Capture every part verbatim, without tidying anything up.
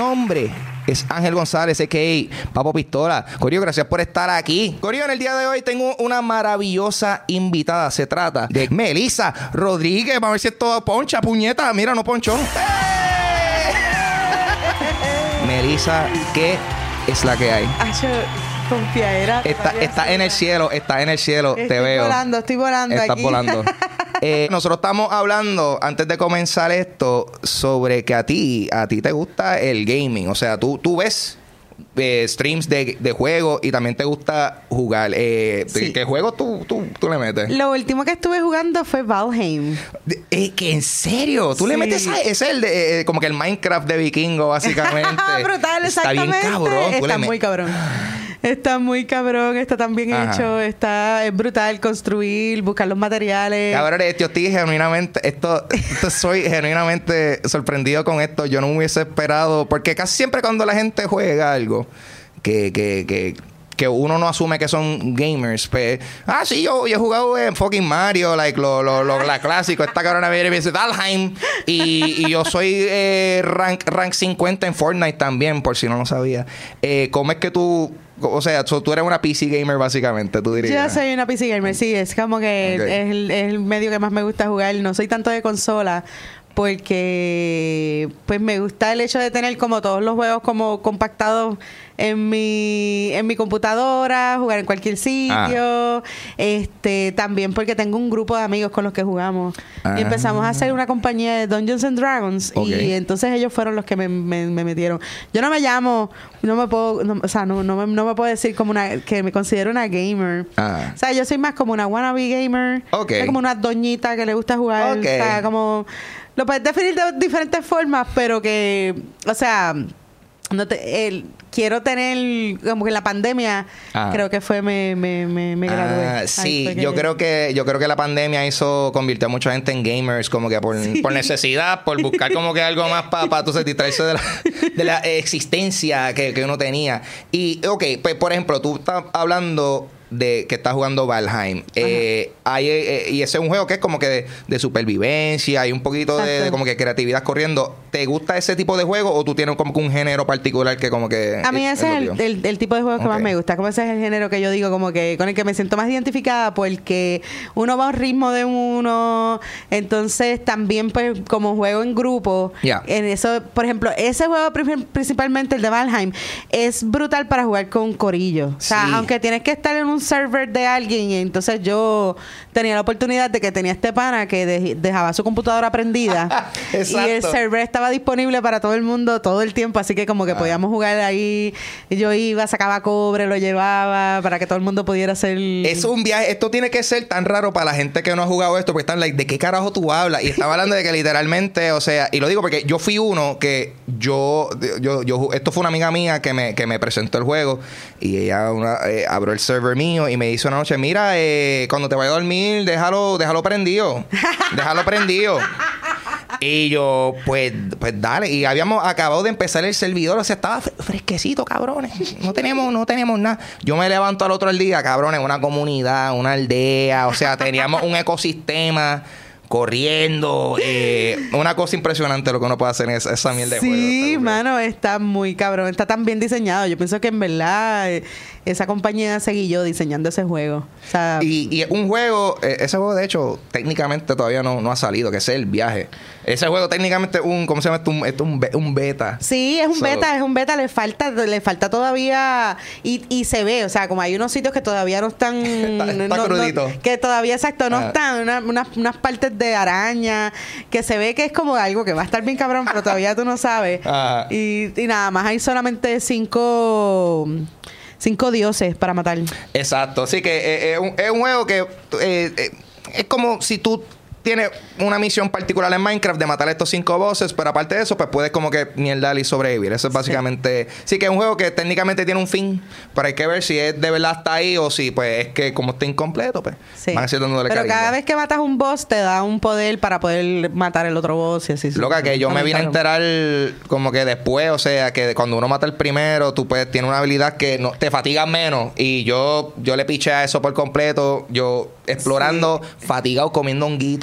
nombre es Ángel González, a k a. Papo Pistola. Corillo, gracias por estar aquí. Corillo, en el día de hoy tengo una maravillosa invitada. Se trata de Melissa Rodríguez. Vamos a ver si esto poncha, puñeta. Mira, no ponchó. Melissa, ¿qué es la que hay? Acho, confiadera. Está, está en el cielo, está en el cielo, estoy te veo. Estoy volando, estoy volando Estás aquí. volando. Eh, nosotros estamos hablando, antes de comenzar esto, sobre que a ti, a ti te gusta el gaming. O sea, tú, tú ves eh, streams de, de juegos y también te gusta jugar. Eh, Sí. ¿Qué juegos tú, tú, tú le metes? Lo último que estuve jugando fue Valheim. Eh, ¿Que en serio? ¿Tú Sí. le metes a ese? Es el de, eh, como que el Minecraft de vikingo, básicamente. Brutal, Está bien exactamente. cabrón. Tú le Está met- muy cabrón. Está muy cabrón, está tan bien Ajá. hecho, está es brutal construir, buscar los materiales. Cabrón, yo estoy genuinamente, esto, esto soy genuinamente sorprendido con esto. Yo no me hubiese esperado, porque casi siempre cuando la gente juega algo que, que, que, que uno no asume que son gamers, pues, ah, sí, yo, yo he jugado en fucking Mario, like, lo, lo, lo, la clásico. Esta cabrona viene y me dice Valheim, y, y yo soy eh, rank, rank cincuenta en Fortnite también, por si no lo sabía. Eh, ¿Cómo es que tú... O sea, so, tú eres una P C gamer básicamente, tú dirías? Yo soy una P C gamer, sí, es como que Ok. es, el, es el medio que más me gusta jugar. No soy tanto de consola porque pues me gusta el hecho de tener como todos los juegos como compactados en mi en mi computadora, jugar en cualquier sitio. Ah. Este, también porque tengo un grupo de amigos con los que jugamos. Ah. Y empezamos a hacer una compañía de Dungeons and Dragons Ok. y entonces ellos fueron los que me, me, me metieron. Yo no me llamo, no me puedo, no, o sea, no, no, me, no me puedo decir como una que me considero una gamer. Ah. O sea, yo soy más como una wannabe gamer. Ok. Soy como una doñita que le gusta jugar. Ok. O sea, como... Lo puedes definir de diferentes formas, pero que... O sea... No te, el, quiero tener... Como que en la pandemia... Ah. Creo que fue... Me, me, me, me gradué. Ah, Ahí sí, fue que- yo creo que yo creo que la pandemia hizo convirtió a mucha gente en gamers como que por, por necesidad, por buscar como que algo más para pa, tú sabes, distraerse de la, de la existencia que, que uno tenía. Y ok, pues por ejemplo, tú estás hablando de que estás jugando Valheim. Eh, hay, eh, y ese es un juego que es como que de, de supervivencia, hay un poquito de, Exacto. de como que creatividad corriendo. ¿Te gusta ese tipo de juego o tú tienes como que un género particular que como que... A mí ese es lo el, tuyo? el, el tipo de juego que Ok. más me gusta. Como ese es el género que yo digo, como que con el que me siento más identificada, porque uno va a un ritmo de uno. Entonces, también, pues, como juego en grupo, Ya. en eso, por ejemplo, ese juego, pri- principalmente el de Valheim, es brutal para jugar con corillo. O sea, Sí. aunque tienes que estar en un server de alguien, y entonces yo tenía la oportunidad de que tenía este pana que de- dejaba su computadora prendida. Y el Exacto. server estaba disponible para todo el mundo todo el tiempo, así que como que Ah. podíamos jugar ahí. Y yo iba, sacaba cobre, lo llevaba para que todo el mundo pudiera hacer... Es un viaje. Esto tiene que ser tan raro para la gente que no ha jugado esto, porque están like, ¿de qué carajo tú hablas? Y estaba hablando de que literalmente, o sea, y lo digo porque yo fui uno que yo, yo, yo esto fue una amiga mía que me, que me presentó el juego y ella una, eh, abrió el server mío y me dice una noche, mira, eh, cuando te vayas a dormir, déjalo, déjalo prendido. Déjalo prendido. Y yo, pues, pues dale. Y habíamos acabado de empezar el servidor. O sea, estaba fre- fresquecito, cabrones. No tenemos, no tenemos nada. Yo me levanto al otro día, cabrones, una comunidad, una aldea. O sea, teníamos un ecosistema corriendo. Eh, una cosa impresionante lo que uno puede hacer en esa, esa mierda de juego. Sí, Está mano, está muy cabrón. Está tan bien diseñado. Yo pienso que en verdad eh, esa compañía seguí yo diseñando ese juego. O sea, Y, y un juego, eh, ese juego de hecho técnicamente todavía no, no ha salido, que ese es el viaje. Ese juego técnicamente es un, ¿cómo se llama esto? Un, esto es un, be- un beta. sí, es un So- beta, es un beta, le falta, le falta todavía y, y se ve, o sea, como hay unos sitios que todavía no están, Está- está no- no- crudito. que todavía exacto no Ah. están, una- unas, unas partes de araña, que se ve que es como algo que va a estar bien cabrón, pero todavía tú no sabes. Ajá. Y, y nada más hay solamente cinco cinco dioses para matar. Exacto. Así que eh, eh, un- es un juego que eh, eh, es como si tú tienes una misión particular en Minecraft de matar a estos cinco bosses, pero aparte de eso, pues puedes como que mierdar y sobrevivir. Eso es básicamente... Sí, que es un juego que técnicamente tiene un fin, pero hay que ver si es de verdad hasta ahí o si pues es que como está incompleto, pues Sí. van a seguir dándole Pero cariño. cada vez que matas un boss te da un poder para poder matar el otro boss y así. Loca, que yo me vine a enterar enterar como que después, o sea, que cuando uno mata el primero, tú puedes, tienes una habilidad que no, te fatigas menos. Y yo yo le piché a eso por completo. Yo explorando, fatigado, comiendo honguitos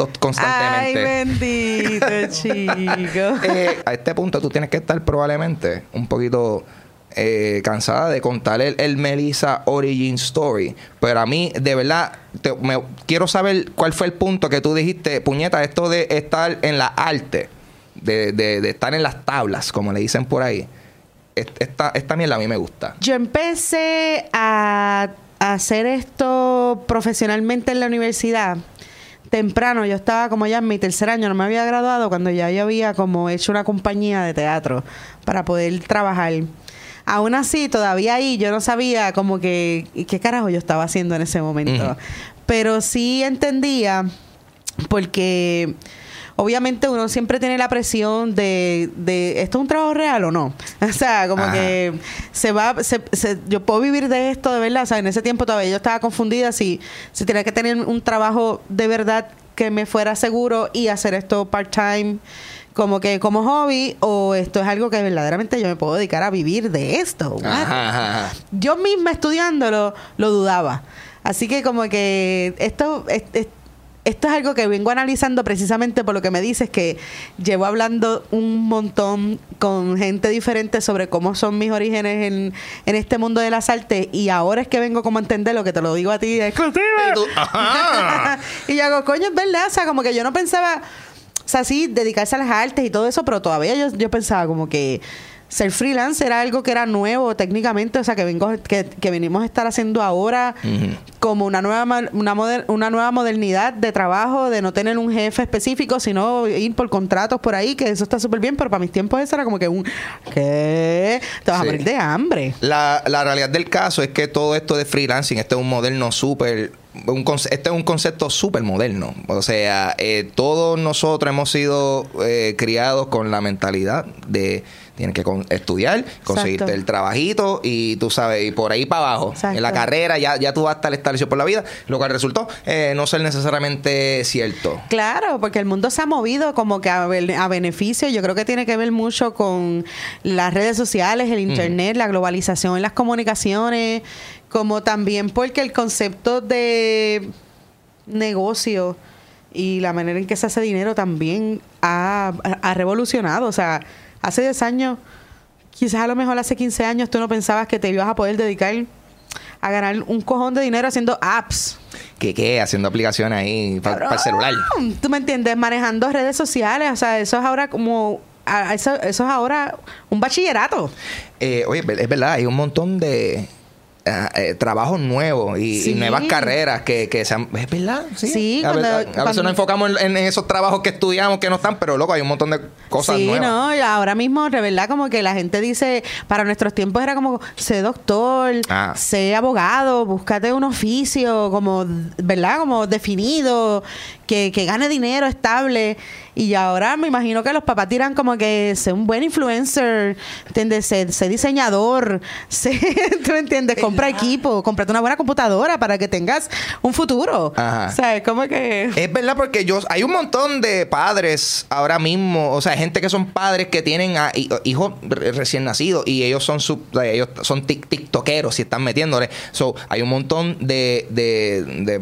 fotos constantemente. Ay, bendito, chico. Eh, a este punto tú tienes que estar probablemente un poquito eh, cansada de contar el, el Melissa Origin Story. Pero a mí, de verdad, te, me, quiero saber cuál fue el punto que tú dijiste, puñeta, esto de estar en la arte, de, de, de estar en las tablas, como le dicen por ahí. Esta, esta mierda a mí me gusta. Yo empecé a, a hacer esto profesionalmente en la universidad temprano. Yo estaba como ya en mi tercer año, no me había graduado, cuando ya yo había como hecho una compañía de teatro para poder trabajar. Aún así, todavía ahí yo no sabía como que qué carajo yo estaba haciendo en ese momento. Uh-huh. Pero sí entendía, porque obviamente uno siempre tiene la presión de, de ¿esto es un trabajo real o no? O sea, como Ajá. que se va, se, se, yo puedo vivir de esto de verdad. O sea, en ese tiempo todavía yo estaba confundida si, si tenía que tener un trabajo de verdad que me fuera seguro y hacer esto part-time como que como hobby, o esto es algo que verdaderamente yo me puedo dedicar a vivir de esto. Ajá, ajá. Yo misma estudiándolo lo dudaba. Así que como que esto es, es, esto es algo que vengo analizando precisamente por lo que me dices, que llevo hablando un montón con gente diferente sobre cómo son mis orígenes en, en este mundo de las artes, y ahora es que vengo como a entender lo que te lo digo a ti de exclusiva. Y yo hago, coño, es verdad, o sea, como que yo no pensaba, o sea, sí, dedicarse a las artes y todo eso, pero todavía yo, yo pensaba como que ser freelance era algo que era nuevo técnicamente, o sea, que vengo que, que venimos a estar haciendo ahora uh-huh. como una nueva una, moder, una nueva modernidad de trabajo, de no tener un jefe específico, sino ir por contratos por ahí, que eso está súper bien, pero para mis tiempos eso era como que un ¿qué? Te vas sí. a morir de hambre. La, la realidad del caso es que todo esto de freelancing, este es un moderno súper Un conce- este es un concepto súper moderno. O sea, eh, todos nosotros hemos sido eh, criados con la mentalidad de tienes que con- estudiar, conseguirte Exacto. el trabajito y tú sabes, y por ahí para abajo. Exacto. En la carrera ya, ya tú vas a estar establecido por la vida, lo cual resultó eh, no ser necesariamente cierto. Claro, porque el mundo se ha movido como que a, a beneficio. Yo creo que tiene que ver mucho con las redes sociales, el internet, mm. la globalización en las comunicaciones, como también porque el concepto de negocio y la manera en que se hace dinero también ha, ha revolucionado. O sea, hace diez años, quizás a lo mejor hace quince años, tú no pensabas que te ibas a poder dedicar a ganar un cojón de dinero haciendo apps. ¿Qué qué? Haciendo aplicaciones ahí para pa el celular. ¿Tú me entiendes? Manejando redes sociales. O sea, eso es ahora como... Eso, eso es ahora un bachillerato. Eh, oye, es verdad, hay un montón de... Uh, eh, trabajos nuevos y, sí. y nuevas carreras que, que sean... ¿Es verdad? Sí. sí a, cuando, a, a cuando, veces nos enfocamos en, en esos trabajos que estudiamos que no están, pero loco, hay un montón de cosas sí, nuevas. Sí, no, ahora mismo, de verdad, como que la gente dice, para nuestros tiempos era como, sé doctor, ah. sé abogado, búscate un oficio como, ¿verdad? Como definido, que, que gane dinero estable. Y ahora me imagino que los papás tiran como que sé un buen influencer, ¿entiendes? Sé, sé diseñador, sé, ¿tú me entiendes? Compra equipo, cómprate una buena computadora para que tengas un futuro. Ajá. O sea, es como que... Es verdad, porque yo hay un montón de padres ahora mismo, o sea, gente que son padres que tienen a hijos recién nacidos y ellos son sub, ellos son tiktokeros y están metiéndole. So, hay un montón de... de, de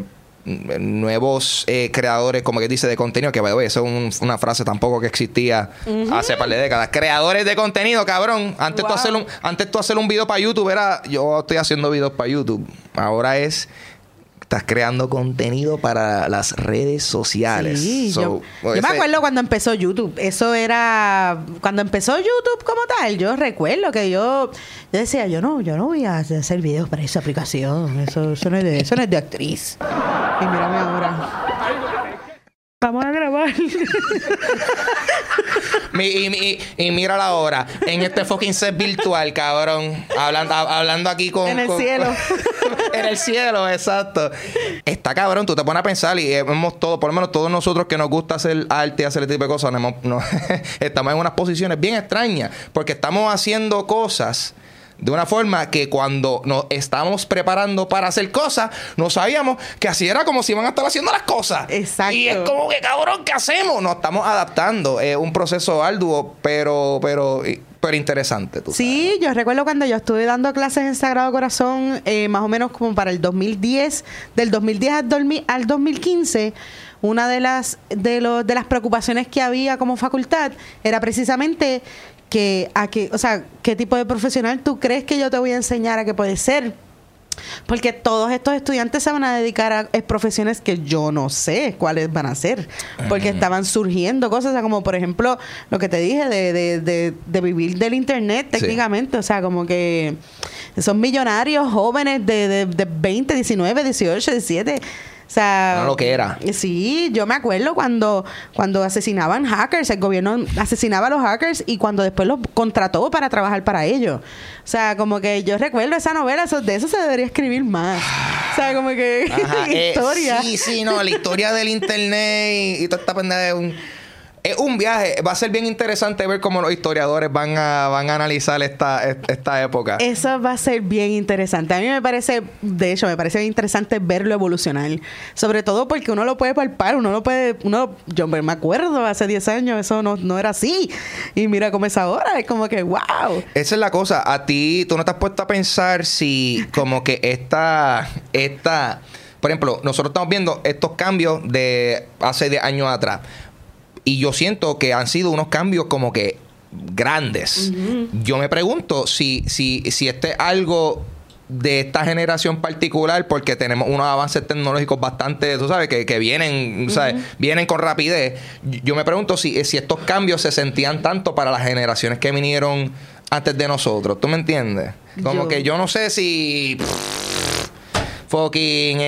nuevos eh, creadores, como que dice, de contenido, que bueno, eso es un, una frase tampoco que existía uh-huh. hace par de décadas. Creadores de contenido, cabrón. Antes wow. tú hacer un, antes tú hacer un video para YouTube era, yo estoy haciendo videos para YouTube. Ahora es estás creando contenido para las redes sociales. Sí, so, yo, yo ese... me acuerdo cuando empezó YouTube. Eso era... Cuando empezó YouTube como tal, yo recuerdo que yo... Yo decía, yo no, yo no voy a hacer videos para esa aplicación. Eso, eso, no, es de, eso no es de actriz. Y mírame ahora. Vamos a grabar. mi, y, y, y mira la hora. En este fucking set virtual, cabrón. Hablando, hablando aquí con... En el con, cielo. Con, en el cielo, exacto. Está cabrón. Tú te pones a pensar y hemos todo, por lo menos todos nosotros que nos gusta hacer arte y hacer este tipo de cosas, no, no, estamos en unas posiciones bien extrañas. Porque estamos haciendo cosas de una forma que cuando nos estamos preparando para hacer cosas, no sabíamos que así era como si iban a estar haciendo las cosas. Exacto. Y es como que, cabrón, ¿qué hacemos? Nos estamos adaptando. Es un proceso arduo, pero, pero pero interesante, tú Sí, sabes. yo recuerdo cuando yo estuve dando clases en Sagrado Corazón, eh, más o menos como para el dos mil diez, del dos mil diez al, dormi- al dos mil quince, una de las, de, los, de las preocupaciones que había como facultad era precisamente que, a que, o sea, qué tipo de profesional tú crees que yo te voy a enseñar a que puedes ser. Porque todos estos estudiantes se van a dedicar a, a profesiones que yo no sé cuáles van a ser. Porque estaban surgiendo cosas, o sea, como por ejemplo lo que te dije de, de, de, de vivir del internet técnicamente. Sí. O sea, como que son millonarios jóvenes de, de, de veinte, diecinueve, dieciocho, diecisiete. O sea, no lo que era. Sí, yo me acuerdo cuando, cuando asesinaban hackers, el gobierno asesinaba a los hackers y cuando después los contrató para trabajar para ellos. O sea, como que yo recuerdo esa novela, eso, de eso se debería escribir más. O sea, como que Ajá, historia. Eh, sí, sí, no, la historia del internet y, y toda esta pendeja es un... Es un viaje. Va a ser bien interesante ver cómo los historiadores van a, van a analizar esta, esta época. Eso va a ser bien interesante. A mí me parece, de hecho, me parece bien interesante verlo evolucionar. Sobre todo porque uno lo puede palpar, uno lo puede... uno Yo me acuerdo, hace diez años eso no, no era así. Y mira cómo es ahora. Es como que, wow. Esa es la cosa. A ti, tú no te has puesto a pensar si como que esta... esta por ejemplo, nosotros estamos viendo estos cambios de hace diez años atrás. Y yo siento que han sido unos cambios como que grandes. Uh-huh. Yo me pregunto si, si, si este es algo de esta generación particular, porque tenemos unos avances tecnológicos bastante, tú sabes, que, que vienen, uh-huh. ¿sabes? Vienen con rapidez. Yo me pregunto si, si estos cambios se sentían tanto para las generaciones que vinieron antes de nosotros. ¿Tú me entiendes? Como yo. que yo no sé si... fucking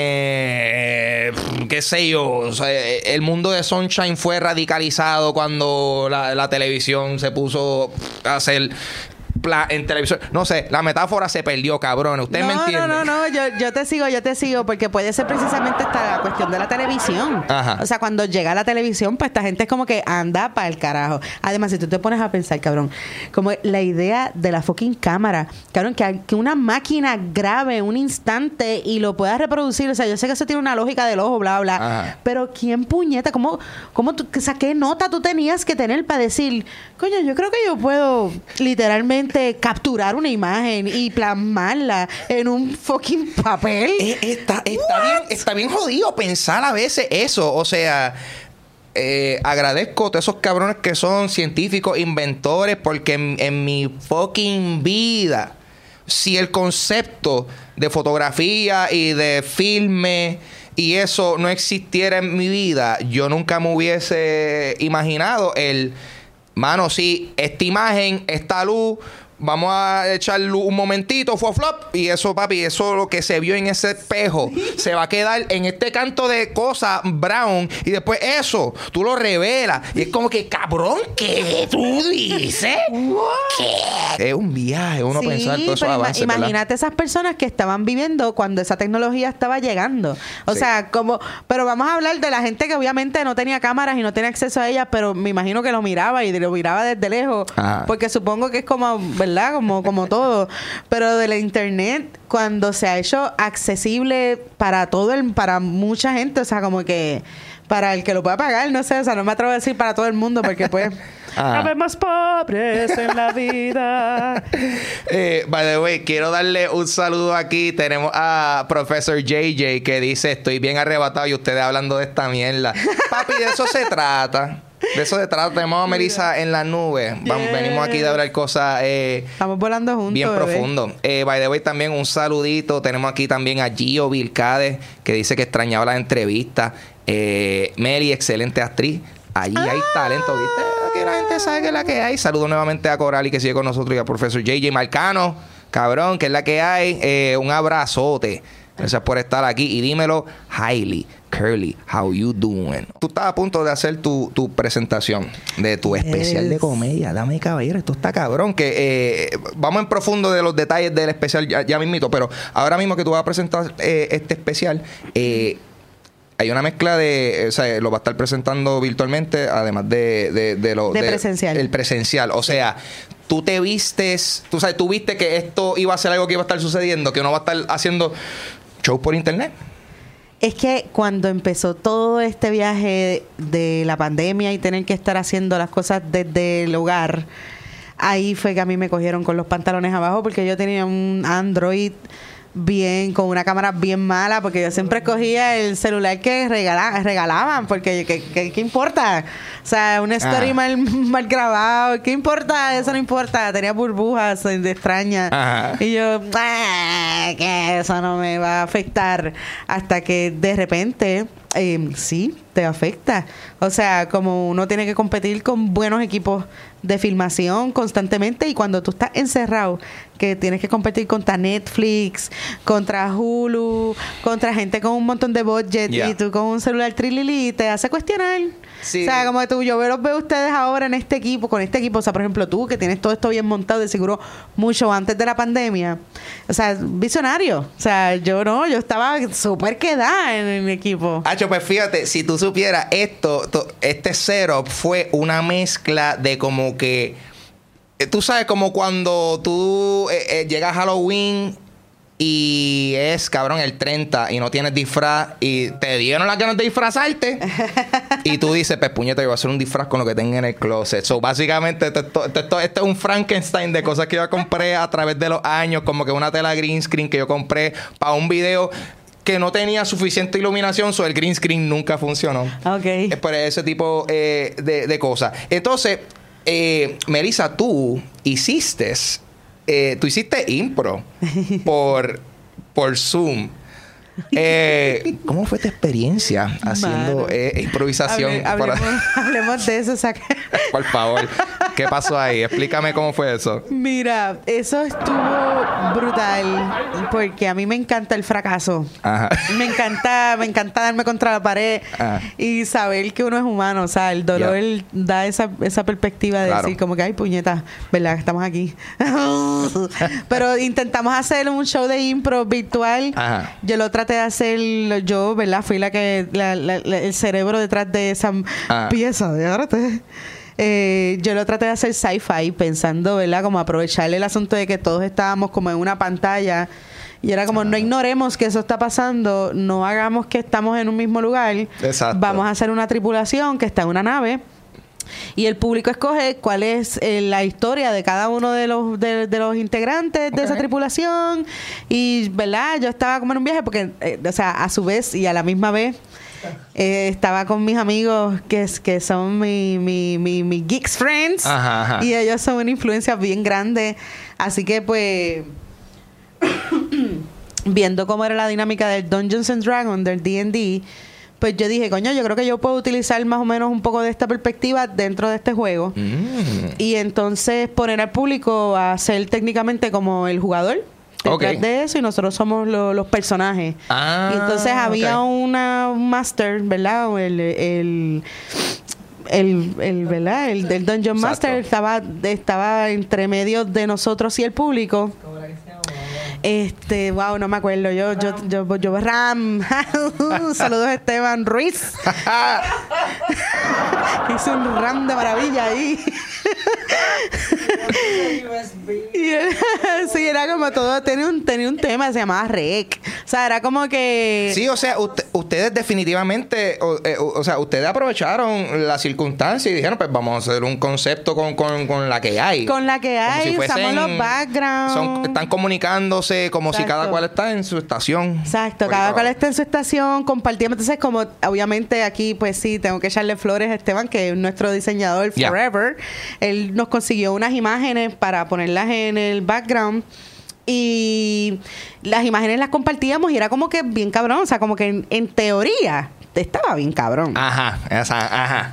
eh, qué sé yo, o sea, el mundo de Sunshine fue radicalizado cuando la, la televisión se puso a hacer en televisión. No sé, la metáfora se perdió, cabrón. ¿Usted no, me entiende? No, no, no, yo, yo te sigo, yo te sigo, porque puede ser precisamente esta la cuestión de la televisión. Ajá. O sea, cuando llega la televisión, pues esta gente es como que anda para el carajo. Además, si tú te pones a pensar, cabrón, como la idea de la fucking cámara, cabrón, que, que una máquina grabe un instante y lo pueda reproducir. O sea, yo sé que eso tiene una lógica del ojo, bla, bla. Ajá. Pero ¿quién puñeta? ¿Cómo, cómo tú, o sea, qué nota tú tenías que tener para decir, coño, yo creo que yo puedo literalmente capturar una imagen y plasmarla en un fucking papel? Eh, está, está, bien, está bien jodido pensar a veces eso. O sea, eh, agradezco a todos esos cabrones que son científicos, inventores, porque en, en mi fucking vida, si el concepto de fotografía y de filme y eso no existiera en mi vida, yo nunca me hubiese imaginado el... Mano, sí, esta imagen, esta luz, vamos a echar luz un momentito, fue flop, y eso, papi, eso lo que se vio en ese espejo, se va a quedar en este canto de cosa brown, y después eso, tú lo revelas, y es como que, cabrón, ¿qué tú dices? ¿Qué? Es un viaje, uno sí, pensar todo eso avances, ima- imagínate esas personas que estaban viviendo cuando esa tecnología estaba llegando. O sí. sea, como, pero vamos a hablar de la gente que obviamente no tenía cámaras y no tenía acceso a ellas, pero me imagino que lo miraba y lo miraba desde lejos, ajá. porque supongo que es como, ¿verdad? Como, como todo. Pero de la internet, cuando se ha hecho accesible para todo el, para mucha gente, o sea, como que para el que lo pueda pagar, no sé, o sea, no me atrevo a decir para todo el mundo, porque pues ah. habemos pobres en la vida. eh, by the way, quiero darle un saludo aquí. Tenemos a Professor J J que dice, estoy bien arrebatado y ustedes hablando de esta mierda. Papi, de eso se trata. De eso se trata. Tenemos a Melissa en la nube. Vamos, yeah. Venimos aquí de hablar cosas eh, estamos volando juntos, bien bebé. profundo. Eh, by the way, también un saludito. Tenemos aquí también a Gio Vilcades, que dice que extrañaba las entrevistas. Eh, Mary, excelente actriz. Allí ah. hay talento, ¿viste? Aquí la gente sabe que es la que hay. Saludo nuevamente a Corali, que sigue con nosotros, y a Profesor J J Marcano, cabrón, que es la que hay. Eh, un abrazote. Gracias por estar aquí. Y dímelo, Hailey Curly, how you doing? Tú estás a punto de hacer tu, tu presentación de tu yes. especial de comedia. Dame, caballero, esto está cabrón. Que eh, vamos en profundo de los detalles del especial ya, ya mismito, pero ahora mismo que tú vas a presentar eh, este especial, eh, hay una mezcla de... O sea, lo va a estar presentando virtualmente, además de... De, de lo de, de presencial. El presencial. O sea, tú te vistes... Tú sabes, tú viste que esto iba a ser algo que iba a estar sucediendo, que uno va a estar haciendo show por internet. Es que cuando empezó todo este viaje de la pandemia y tener que estar haciendo las cosas desde el hogar, ahí fue que a mí me cogieron con los pantalones abajo porque yo tenía un Android bien, con una cámara bien mala, porque yo siempre escogía el celular que regala, regalaban, porque ¿qué, qué, qué importa? O sea, una story ah. mal, mal grabado, ¿qué importa? Eso no importa, tenía burbujas de extrañas. Ajá. Y yo, ah, que eso no me va a afectar, hasta que de repente, eh, sí, te afecta. O sea, como uno tiene que competir con buenos equipos de filmación constantemente, y cuando tú estás encerrado, que tienes que competir contra Netflix, contra Hulu, contra gente con un montón de budget, yeah. y tú con un celular trilili, te hace cuestionar. Sí. O sea, como que tú, yo los veo a ustedes ahora en este equipo, con este equipo, o sea, por ejemplo, tú que tienes todo esto bien montado, de seguro mucho antes de la pandemia. O sea, visionario. O sea, yo no, yo estaba súper quedada en el equipo. Hacho, pues fíjate, si tú supieras esto, to, este setup fue una mezcla de como que, tú sabes, como cuando tú eh, eh, llegas a Halloween y es, cabrón, el treinta y no tienes disfraz y te dieron las ganas de disfrazarte y tú dices, pues puñeta, yo voy a hacer un disfraz con lo que tenga en el closet. So, básicamente, esto, esto, esto, esto es un Frankenstein de cosas que yo compré a través de los años, como que una tela green screen que yo compré para un video que no tenía suficiente iluminación, so el green screen nunca funcionó. Ok. Es por ese tipo eh, de, de cosas. Entonces, eh, Melissa, tú hiciste... Eh, tú hiciste impro por, por Zoom. Eh, ¿Cómo fue tu experiencia haciendo eh, improvisación? Hable, hablemos, para... hablemos de eso. Saca. Por favor, ¿qué pasó ahí? Explícame cómo fue eso. Mira, eso estuvo brutal porque a mí me encanta el fracaso. Ajá. Me encanta, me encanta darme contra la pared. Ajá. Y saber que uno es humano. O sea, el dolor yeah. da esa, esa perspectiva de claro. decir como que, ay, puñeta, ¿verdad? Que estamos aquí. Pero intentamos hacer un show de impro virtual. Ajá. Yo lo traté de hacer yo, ¿verdad? Fui la que la, la, la, el cerebro detrás de esa ah. pieza de arte. Eh, yo lo traté de hacer sci-fi pensando, ¿verdad? Como aprovechar el asunto de que todos estábamos como en una pantalla y era como, ah. no ignoremos que eso está pasando, no hagamos que estamos en un mismo lugar. Exacto. Vamos a hacer una tripulación que está en una nave y el público escoge cuál es eh, la historia de cada uno de los de, de los integrantes okay. de esa tripulación. Y, ¿verdad? Yo estaba como en un viaje porque, eh, o sea, a su vez y a la misma vez eh, estaba con mis amigos que, que son mi, mi, mi, mi geeks friends. Ajá, ajá. Y ellos son una influencia bien grande. Así que, pues... viendo cómo era la dinámica del Dungeons and Dragons, del D and D, pues yo dije, coño, yo creo que yo puedo utilizar más o menos un poco de esta perspectiva dentro de este juego. Mm. Y entonces poner al público a ser técnicamente como el jugador detrás okay. de eso, y nosotros somos lo, los personajes. Ah, y entonces había okay. una un master, ¿verdad? El... el El, el, ¿verdad? El del Dungeon Exacto. Master estaba, estaba entre medio de nosotros y el público. Este, wow, no me acuerdo. Yo, yo, yo, yo, Ram. Saludos a Esteban Ruiz. Hice un Ram de maravilla ahí. Y él, sí, era como todo. Tenía un, tenía un tema, se llamaba Rec. O sea, era como que. Sí, o sea, usted, ustedes definitivamente, o, eh, o, o sea, ustedes aprovecharon la circunstancia y dijeron, pues vamos a hacer un concepto con, con, con la que hay. Con la que hay, si usamos los backgrounds. Son, están comunicándose como Exacto. si cada cual está en su estación. Exacto, cada cual está en su estación, compartimos. Entonces, como obviamente aquí, pues sí, tengo que echarle flores a Esteban, que es nuestro diseñador forever. Yeah. Él nos consiguió unas imágenes para ponerlas en el background. Y las imágenes las compartíamos y era como que bien cabrón. O sea, como que en, en teoría estaba bien cabrón. Ajá, esa, ajá.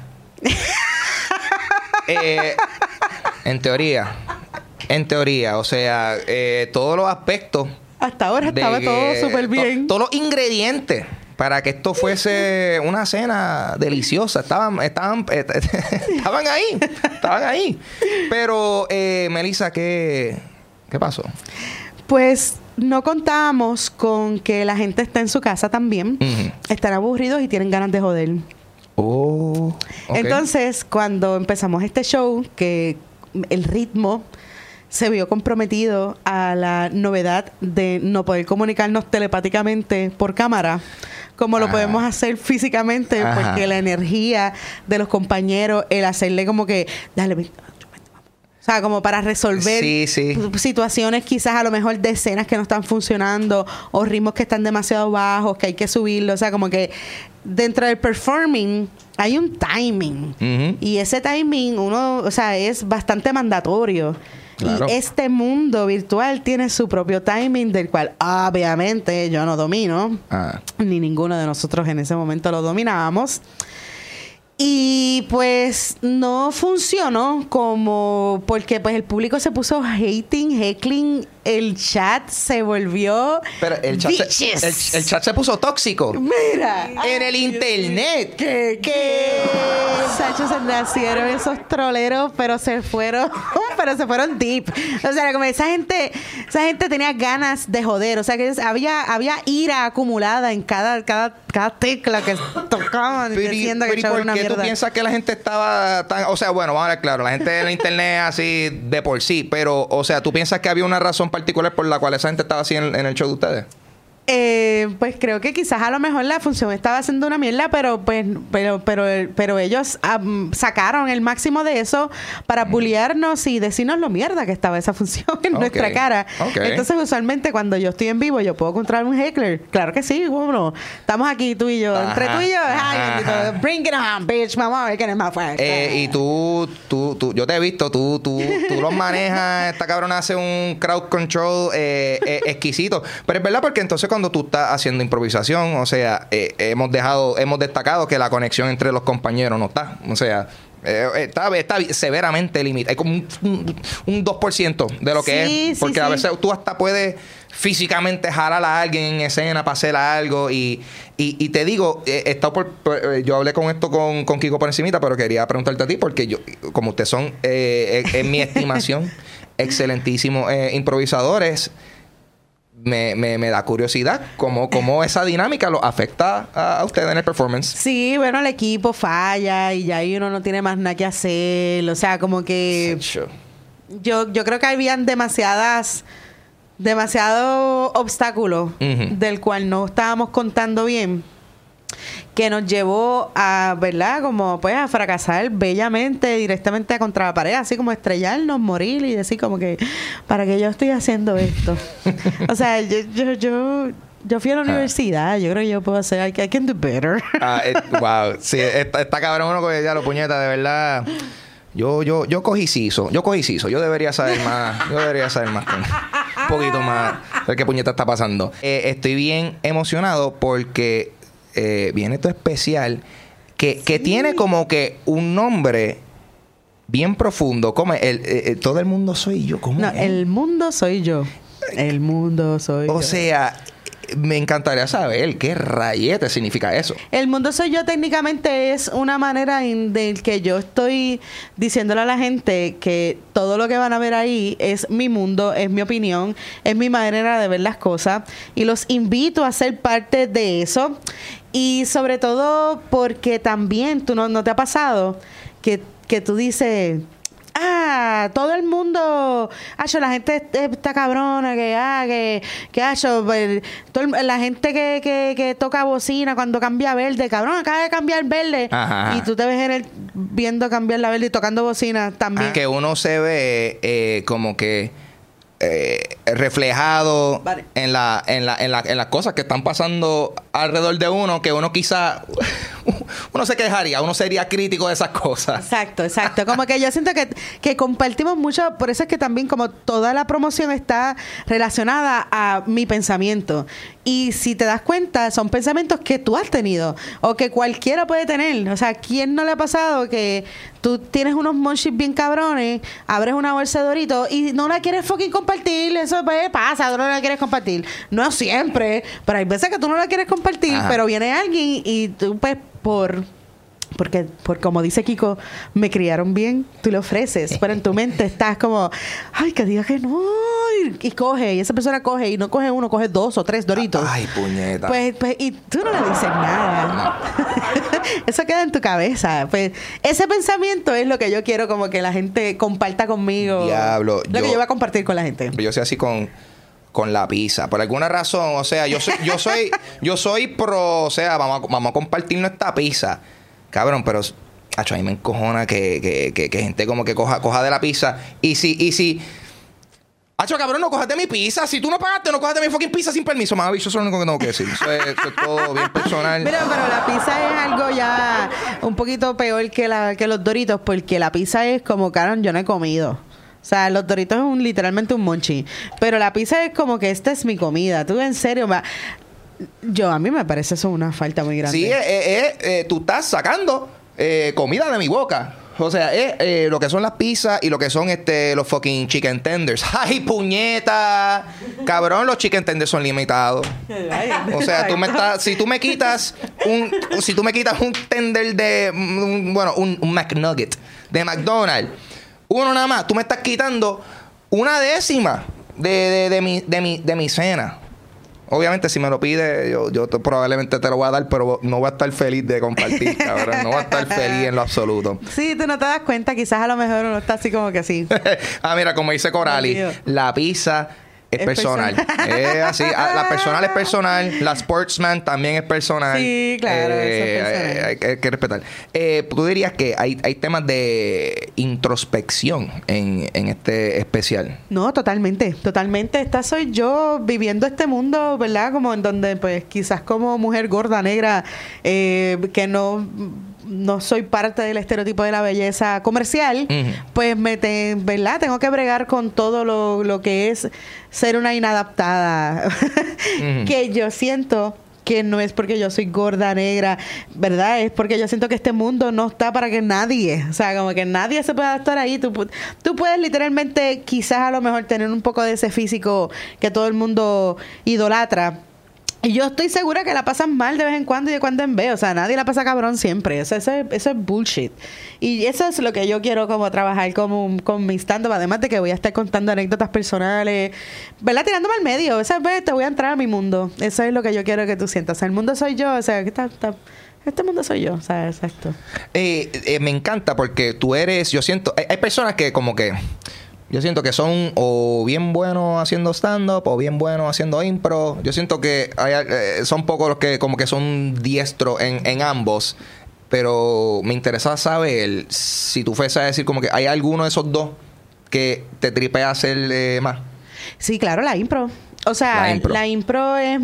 eh, en teoría. En teoría, o sea, eh, todos los aspectos. Hasta ahora estaba que, todo súper bien. To, todos los ingredientes para que esto fuese una cena deliciosa. Estaban, estaban, eh, estaban ahí. Estaban ahí. Pero, eh, Melissa, ¿qué, ¿qué pasó? Pues no contábamos con que la gente está en su casa también. Uh-huh. Están aburridos y tienen ganas de joder. Oh, okay. Entonces, cuando empezamos este show, que el ritmo se vio comprometido a la novedad de no poder comunicarnos telepáticamente por cámara, como Ajá. lo podemos hacer físicamente, Ajá. porque la energía de los compañeros, el hacerle como que, dale, ven, sea, como para resolver sí, sí. situaciones quizás a lo mejor de escenas que no están funcionando o ritmos que están demasiado bajos, que hay que subirlo. O sea, como que dentro del performing hay un timing. Uh-huh. Y ese timing, uno, o sea, es bastante mandatorio. Claro. Y este mundo virtual tiene su propio timing, del cual obviamente yo no domino. Ah. Ni ninguno de nosotros en ese momento lo dominábamos. Y pues no funcionó como porque pues el público se puso hating, heckling, el chat se volvió Pero el chat, se, el, el chat se puso tóxico. Mira, en ay, el internet. ¿Qué? ¿Qué? Sacho, se nacieron esos troleros, pero se fueron, pero se fueron deep. O sea, como esa gente, esa gente tenía ganas de joder. O sea, que había, había ira acumulada en cada, cada, cada tecla que tocaban pero, diciendo pero, que era una mierda. mierda. ¿Tú piensas que la gente estaba tan, o sea, bueno, vamos a ver claro, la gente del internet así de por sí, pero, o sea, ¿tú piensas que había una razón particular por la cual esa gente estaba así en, en el show de ustedes? Eh, pues creo que quizás a lo mejor la función estaba haciendo una mierda, pero pues pero pero pero ellos um, sacaron el máximo de eso para bullearnos y decirnos lo mierda que estaba esa función en okay. nuestra cara. Okay. Entonces usualmente cuando yo estoy en vivo yo puedo encontrar un heckler. Claro que sí, bueno, estamos aquí tú y yo, ajá, entre tú y yo, ay, bring it on, bitch, vamos a ver quién es más fuerte. Eh, y tú, tú, tú, yo te he visto, tú, tú, tú los manejas, esta cabrona hace un crowd control eh, eh, exquisito, pero es verdad porque entonces cuando tú estás haciendo improvisación, o sea, eh, hemos dejado, hemos destacado que la conexión entre los compañeros no está, o sea, eh, está, está severamente limitada, hay como un, un, un dos por ciento de lo que sí, es, porque sí, a sí. veces tú hasta puedes físicamente jalar a alguien en escena para hacer algo y, y, y te digo, he estado por, por, yo hablé con esto con, con Kiko por encimita, pero quería preguntarte a ti porque yo, como ustedes son, eh, en, en mi estimación, excelentísimos eh, improvisadores. Me, me, me da curiosidad cómo, cómo esa dinámica lo afecta a, a ustedes en el performance. Sí, bueno, el equipo falla y ya ahí uno no tiene más nada que hacer. O sea, como que yo, yo creo que habían demasiadas demasiado obstáculos uh-huh. del cual no estábamos contando bien, que nos llevó a, ¿verdad? Como pues a fracasar bellamente directamente contra la pared, así como estrellarnos, morir y decir como que ¿para qué yo estoy haciendo esto? O sea, yo yo yo yo fui a la universidad, ah. yo creo que yo puedo hacer, I can do better. Ah, it, wow, sí, está, está cabrón uno que ya lo puñeta, de verdad. Yo, yo, yo cogí siso, yo cogí siso, yo debería saber más, yo debería saber más, un poquito más, ver qué puñeta está pasando. Eh, estoy bien emocionado porque Eh, viene esto especial que, que sí. tiene como que un nombre bien profundo, como el, el, todo el mundo soy yo. ¿Cómo no, es? El mundo soy yo. El mundo soy o yo. O sea, me encantaría saber qué rayete significa eso. El mundo soy yo técnicamente es una manera en de que yo estoy diciéndole a la gente que todo lo que van a ver ahí es mi mundo, es mi opinión, es mi manera de ver las cosas y los invito a ser parte de eso. Y sobre todo porque también tú no, no te ha pasado que, que tú dices, ah, todo el mundo, ah, la gente está cabrona, que, ah, que, que, ah, la gente que, que, que toca bocina cuando cambia verde, cabrón, acaba de cambiar verde. Ajá. Y tú te ves en el, viendo cambiar la verde y tocando bocina también. Ah, que uno se ve eh, como que Eh, reflejado vale. en la en la en la en las cosas que están pasando alrededor de uno, que uno quizá uno se quejaría, uno sería crítico de esas cosas. Exacto, exacto. Como que yo siento que, que compartimos mucho, por eso es que también como toda la promoción está relacionada a mi pensamiento. Y si te das cuenta, son pensamientos que tú has tenido o que cualquiera puede tener. O sea, ¿quién no le ha pasado que tú tienes unos munchies bien cabrones, abres una bolsa de Doritos y no la quieres fucking compartir? Eso pues, pasa, tú no la quieres compartir. No siempre, pero hay veces que tú no la quieres compartir, ajá, pero viene alguien y tú pues por... Porque, por como dice Kiko, me criaron bien, tú le ofreces, pero en tu mente estás como, ay, que diga que no, y, y coge, y esa persona coge, y no coge uno, coge dos o tres Doritos. Ay, puñeta. Pues, pues y tú no le dices nada. Eso queda en tu cabeza. Pues ese pensamiento es lo que yo quiero como que la gente comparta conmigo. Diablo. Lo yo, que yo voy a compartir con la gente. Yo soy así con... con la pizza, por alguna razón, o sea, yo soy, yo soy, yo soy pro, o sea, vamos a, vamos a compartir nuestra pizza. Cabrón, pero Acho, a mí me encojona que, que, que, que gente como que coja, coja de la pizza. Y si, y si... Acho, cabrón, no cojas de mi pizza. Si tú no pagaste, no cojas de mi fucking pizza sin permiso. Más bicho, eso es lo único que tengo que decir. Eso es, eso es todo bien personal. Mira, pero la pizza es algo ya un poquito peor que, la, que los Doritos, porque la pizza es como, cabrón, yo no he comido. O sea, los Doritos es un, literalmente un monchi. Pero la pizza es como que esta es mi comida. Tú, en serio, ma, yo, a mí me parece eso una falta muy grande. Sí, eh, eh, eh, tú estás sacando eh, comida de mi boca. O sea, es eh, lo que son las pizzas y lo que son este los fucking chicken tenders. ¡Ay, puñeta! Cabrón, los chicken tenders son limitados. O sea, tú me estás, si tú me quitas un, si tú me quitas un tender de, un, bueno, un, un McNugget de McDonald's, uno nada más, tú me estás quitando una décima de, de, de mi, de mi, de mi cena. Obviamente, si me lo pide, yo, yo te, probablemente te lo voy a dar, pero no voy a estar feliz de compartir, cabrón. No voy a estar feliz en lo absoluto. Sí, tú no te das cuenta. Quizás a lo mejor uno está así como que así. Ah, mira, como dice Corali, la pizza es, es personal. personal. Es así. La personal es personal. La sportsman también es personal. Sí, claro. Eh, eso es personal. Hay, hay, hay que respetar. Eh, Tú dirías que hay, hay temas de introspección en, en este especial. No, totalmente. Totalmente. Esta soy yo viviendo este mundo, ¿verdad? Como en donde, pues, quizás como mujer gorda, negra, eh, que no... no soy parte del estereotipo de la belleza comercial, uh-huh. pues me te, ¿verdad? Tengo que bregar con todo lo, lo que es ser una inadaptada. Uh-huh. Que yo siento que no es porque yo soy gorda, negra, ¿verdad? Es porque yo siento que este mundo no está para que nadie, o sea, como que nadie se pueda estar ahí. Tú, tú puedes literalmente, quizás a lo mejor tener un poco de ese físico que todo el mundo idolatra. Y yo estoy segura que la pasan mal de vez en cuando y de cuando en vez. O sea, nadie la pasa cabrón siempre. Eso, eso, es, eso es bullshit. Y eso es lo que yo quiero como trabajar como, con mi stand-up. Además de que voy a estar contando anécdotas personales, ¿verdad? Tirándome al medio. Esa vez te voy a entrar a mi mundo. Eso es lo que yo quiero que tú sientas. O sea, el mundo soy yo. O sea, que está... está este mundo soy yo, o sea, exacto. Eh, eh, me encanta porque tú eres... Yo siento... Hay, hay personas que como que... Yo siento que son o bien buenos haciendo stand-up o bien buenos haciendo impro. Yo siento que hay, eh, son pocos los que como que son diestros en, en ambos. Pero me interesa saber si tú fueses a decir como que hay alguno de esos dos que te tripea hacer eh, más. Sí, claro, la impro. O sea, la impro. la impro es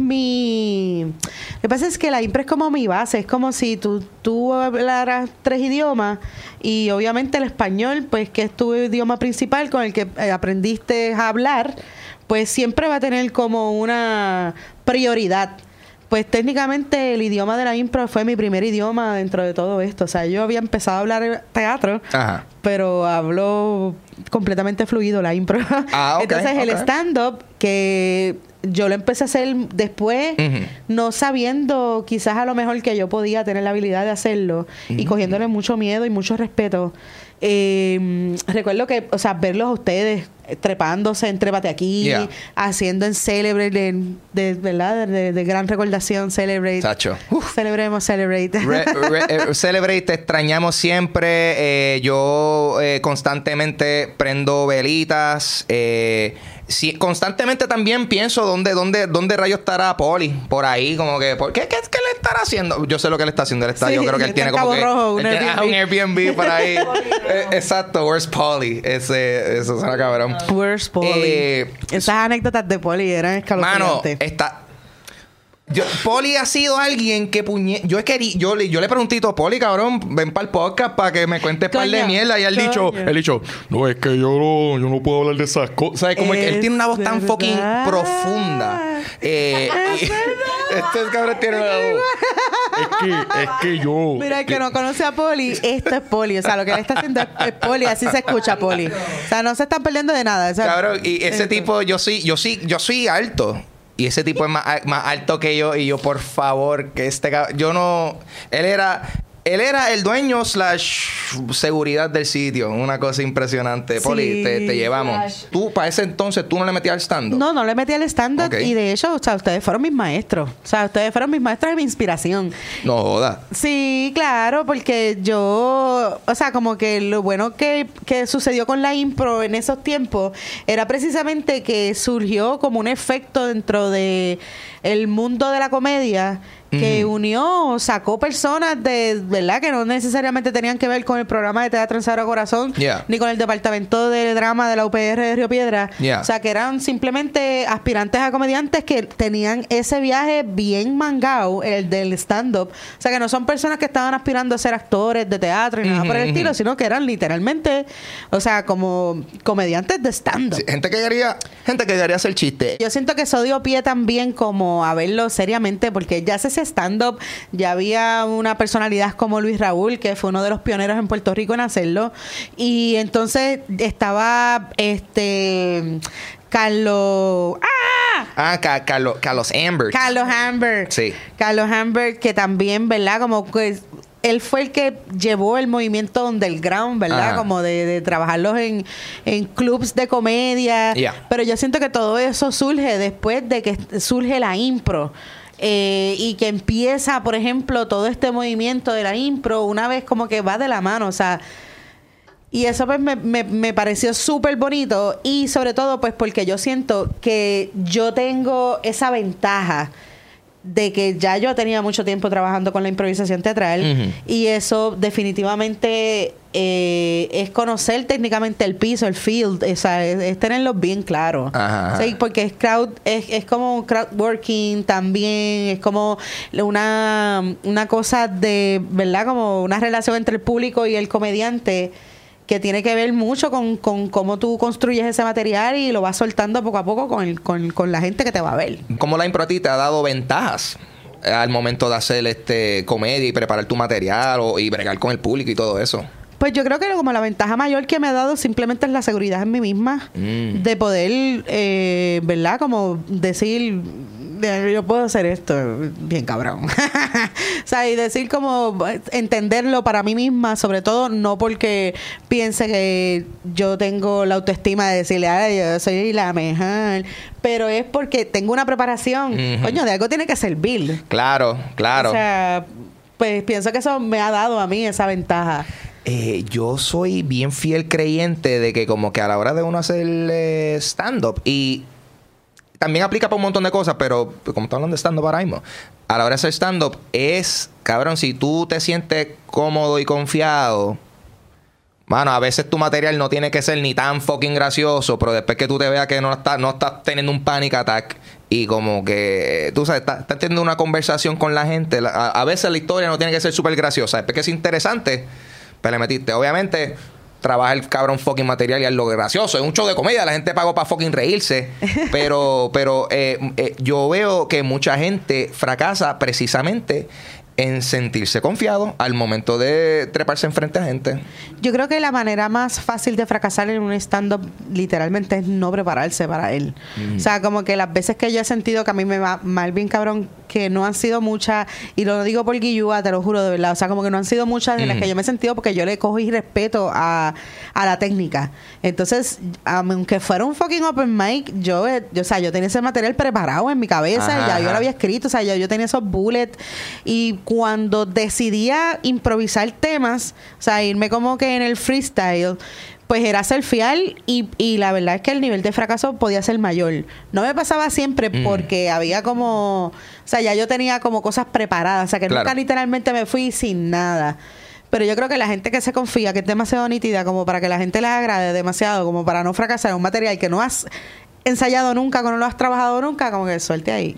mi... Lo que pasa es que la impro es como mi base. Es como si tú, tú hablaras tres idiomas y obviamente el español, pues que es tu idioma principal con el que aprendiste a hablar, pues siempre va a tener como una prioridad. Pues técnicamente el idioma de la impro fue mi primer idioma dentro de todo esto. O sea, yo había empezado a hablar teatro, Ajá. pero hablo completamente fluido la impro. Ah, okay, Entonces okay. el stand-up, que yo lo empecé a hacer después, uh-huh. no sabiendo quizás a lo mejor que yo podía tener la habilidad de hacerlo uh-huh. y cogiéndole mucho miedo y mucho respeto. Eh, recuerdo que, o sea, verlos a ustedes trepándose en Trépate Aquí, yeah. haciendo en Celebrate, de, de, ¿verdad? De, de gran recordación, Celebrate. Sacho. Uf. Celebremos Celebrate. Re, re, eh, Celebrate, te extrañamos siempre. Eh, yo eh, constantemente prendo velitas. Eh, sí, constantemente también pienso dónde, dónde, dónde rayos estará Poli. Por ahí, como que, ¿por qué? ¿Qué, qué le estará haciendo? Yo sé lo que él está haciendo. Él está, sí, yo creo que él tiene como que... Rojo, un, Airbnb. Tiene, un Airbnb por ahí. eh, exacto, where's Poli? Ese, eso suena cabrón. Where's Poli? Eh, Esas anécdotas de Poli eran escalofriantes. Mano, está... Yo, Poli ha sido alguien que puñe... Yo he querido... Yo, yo le preguntito a Poli, cabrón, ven para el podcast para que me cuentes par de mierda. Y él dicho... Él dicho... No, es que yo no, yo no puedo hablar de esas cosas. ¿Sabes? Como es, él tiene una voz verdad. tan fucking profunda. Eh, y, este cabrón tiene una voz... Es que... Es que yo... Mira, el que no conoce a Poli, esto es Poli. O sea, lo que él está haciendo es, es Poli. Así se escucha Poli. O sea, no se están perdiendo de nada. O sea, cabrón, y ese tipo... Yo sí... Yo sí... Yo soy alto. Y ese tipo es más, más alto que yo. Y yo, por favor, que este cabrón... Yo no... Él era... Él era el dueño slash seguridad del sitio. Una cosa impresionante. Sí, Poli, te, te llevamos. Slash. Tú, para ese entonces, ¿tú no le metías al stand-up? No, no le metí al stand-up. Okay. Y de hecho, o sea, ustedes fueron mis maestros. O sea, ustedes fueron mis maestros de mi inspiración. No joda. Sí, claro, porque yo... O sea, como que lo bueno que, que sucedió con la impro en esos tiempos era precisamente que surgió como un efecto dentro de el mundo de la comedia que uh-huh. unió, sacó personas de, ¿verdad? Que no necesariamente tenían que ver con el programa de Teatro en Sagrado Corazón, yeah. ni con el departamento de drama de la U P R de Río Piedra. Yeah. O sea, que eran simplemente aspirantes a comediantes que tenían ese viaje bien mangado, el del stand-up. O sea, que no son personas que estaban aspirando a ser actores de teatro y nada mm-hmm, por el estilo, mm-hmm. sino que eran literalmente, o sea, como comediantes de stand-up. Sí, gente que quería, gente que quería hacer chiste. Yo siento que eso dio pie también como a verlo seriamente, porque ya se ese stand-up, ya había una personalidad como Luis Raúl, que fue uno de los pioneros en Puerto Rico en hacerlo, y entonces estaba este Carlos ¡Ah! Ah, Ca- Carlos, Carlos Amber. Carlos Amber. Sí. Carlos Amber, que también, ¿verdad? Como que él fue el que llevó el movimiento underground, ¿verdad? Ajá. Como de, de trabajarlos en, en clubs de comedia. Yeah. Pero yo siento que todo eso surge después de que surge la impro. Eh, y que empieza, por ejemplo, todo este movimiento de la impro, una vez como que va de la mano, o sea... Y eso pues me, me, me pareció súper bonito, y sobre todo pues porque yo siento que yo tengo esa ventaja de que ya yo tenía mucho tiempo trabajando con la improvisación teatral, uh-huh. y eso definitivamente eh, es conocer técnicamente el piso, el field, o sea, es, es tenerlo bien claro. Ajá. O sea, porque es crowd, es, es como crowd working también, es como una, una cosa de, ¿verdad? Como una relación entre el público y el comediante, que tiene que ver mucho con, con cómo tú construyes ese material y lo vas soltando poco a poco con, el, con, con la gente que te va a ver. ¿Cómo la impro a ti te ha dado ventajas al momento de hacer este comedia y preparar tu material o, y bregar con el público y todo eso? Pues yo creo que como la ventaja mayor que me ha dado simplemente es la seguridad en mí misma, mm. de poder, eh, ¿verdad? Como decir... yo puedo hacer esto bien cabrón. O sea, y decir como entenderlo para mí misma, sobre todo no porque piense que yo tengo la autoestima de decirle, ay, yo soy la mejor, pero es porque tengo una preparación. Uh-huh. Coño, de algo tiene que servir. Claro, claro. O sea, pues pienso que eso me ha dado a mí esa ventaja. Eh, yo soy bien fiel creyente de que como que a la hora de uno hacer eh, stand-up, y también aplica para un montón de cosas, pero como estamos hablando de stand-up ahora mismo, a la hora de hacer stand-up es, cabrón, si tú te sientes cómodo y confiado, mano, a veces tu material no tiene que ser ni tan fucking gracioso, pero después que tú te veas que no estás no estás teniendo un panic attack y como que, tú sabes, estás, estás teniendo una conversación con la gente, a, a veces la historia no tiene que ser súper graciosa, después que es interesante, pero le metiste, obviamente... Trabaja el cabrón fucking material y es lo gracioso. Es un show de comedia. La gente pagó para fucking reírse. Pero, pero eh, eh, yo veo que mucha gente fracasa precisamente en sentirse confiado al momento de treparse enfrente a gente. Yo creo que la manera más fácil de fracasar en un stand-up literalmente es no prepararse para él. Mm. O sea, como que las veces que yo he sentido que a mí me va mal bien cabrón, que no han sido muchas, y lo digo por Guillúa, te lo juro de verdad, o sea, como que no han sido muchas de mm. las que yo me he sentido porque yo le cojo y respeto a, a la técnica. Entonces, aunque fuera un fucking open mic, yo, yo, o sea, yo tenía ese material preparado en mi cabeza, ajá, ya yo lo había escrito, o sea, yo, yo tenía esos bullets, y cuando decidía improvisar temas, o sea, irme como que en el freestyle, pues era ser fiel, y, y la verdad es que el nivel de fracaso podía ser mayor. No me pasaba siempre mm. porque había como... O sea, ya yo tenía como cosas preparadas. O sea, que claro, nunca literalmente me fui sin nada. Pero yo creo que la gente que se confía, que es demasiado nítida, como para que la gente les agrade demasiado, como para no fracasar en un material que no has ensayado nunca, que no lo has trabajado nunca, como que suelte ahí.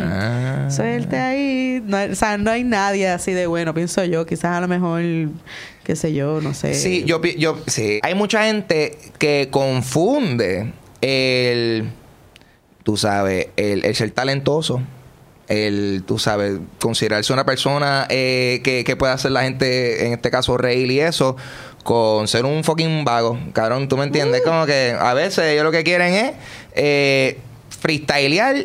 Ah. Suelte ahí. No, o sea, no hay nadie así de bueno, pienso yo. Quizás a lo mejor... qué sé yo, no sé. Sí, yo, yo sí. Hay mucha gente que confunde el, tú sabes, el, el ser talentoso, el, tú sabes, considerarse una persona eh, que, que pueda hacer la gente, en este caso, reír y eso, con ser un fucking vago. Cabrón, ¿tú me entiendes? Uh. Como que a veces ellos lo que quieren es eh, freestylear.